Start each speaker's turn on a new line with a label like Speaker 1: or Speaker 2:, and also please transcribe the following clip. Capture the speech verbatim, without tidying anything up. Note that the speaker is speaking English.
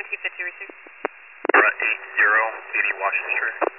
Speaker 1: Keep the two receive.
Speaker 2: We're at eight zero eighty Washington Street.